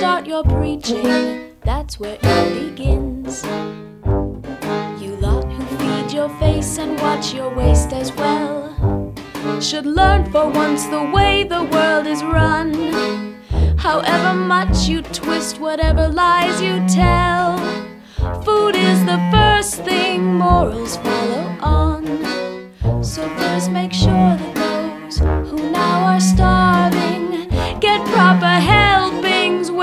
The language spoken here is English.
start your preaching, that's where it begins. You lot who feed your face and watch your waist as well should learn for once the way the world is run. However much you twist, whatever lies you tell, food is the first thing morals follow on.